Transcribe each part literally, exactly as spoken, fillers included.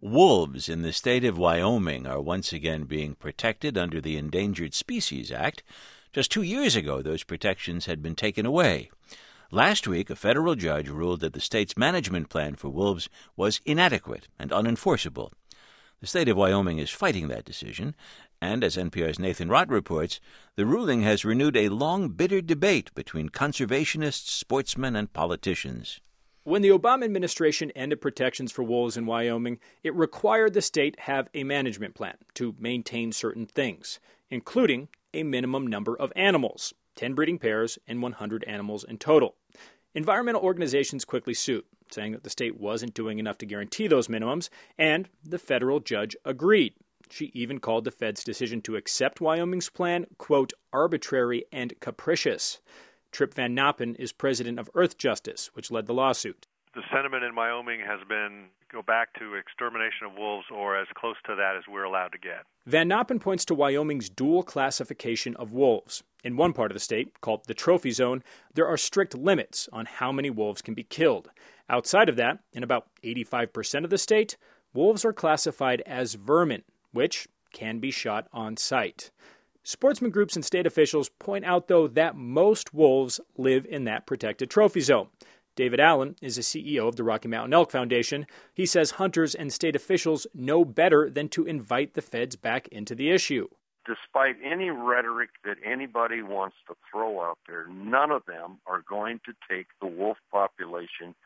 Wolves in the state of Wyoming are once again being protected under the Endangered Species Act. Just two years ago, those protections had been taken away. Last week, a federal judge ruled that the state's management plan for wolves was inadequate and unenforceable. The state of Wyoming is fighting that decision, and as N P R's Nathan Rott reports, the ruling has renewed a long, bitter debate between conservationists, sportsmen, and politicians. When the Obama administration ended protections for wolves in Wyoming, it required the state have a management plan to maintain certain things, including a minimum number of animals, ten breeding pairs and one hundred animals in total. Environmental organizations quickly sued, saying that the state wasn't doing enough to guarantee those minimums, and the federal judge agreed. She even called the Fed's decision to accept Wyoming's plan, quote, arbitrary and capricious. Trip Van Noppen is president of Earth Justice, which led the lawsuit. The sentiment in Wyoming has been go back to extermination of wolves or as close to that as we're allowed to get. Van Noppen points to Wyoming's dual classification of wolves. In one part of the state, called the Trophy Zone, there are strict limits on how many wolves can be killed. Outside of that, in about eighty-five percent of the state, wolves are classified as vermin, which can be shot on sight. Sportsman groups and state officials point out, though, that most wolves live in that protected trophy zone. David Allen is the C E O of the Rocky Mountain Elk Foundation. He says hunters and state officials know better than to invite the feds back into the issue. Despite any rhetoric that anybody wants to throw out there, none of them are going to take the wolf population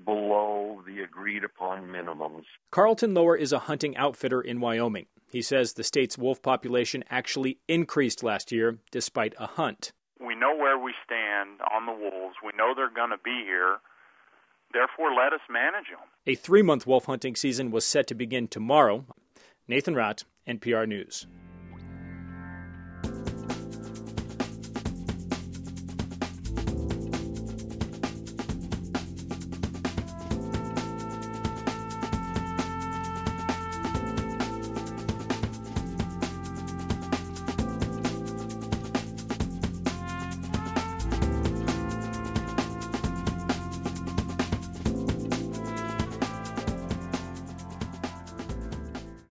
below the agreed-upon minimums. Carlton Lower is a hunting outfitter in Wyoming. He says the state's wolf population actually increased last year despite a hunt. We know where we stand on the wolves. We know they're going to be here. Therefore, let us manage them. A three-month wolf hunting season was set to begin tomorrow. Nathan Rott, N P R News.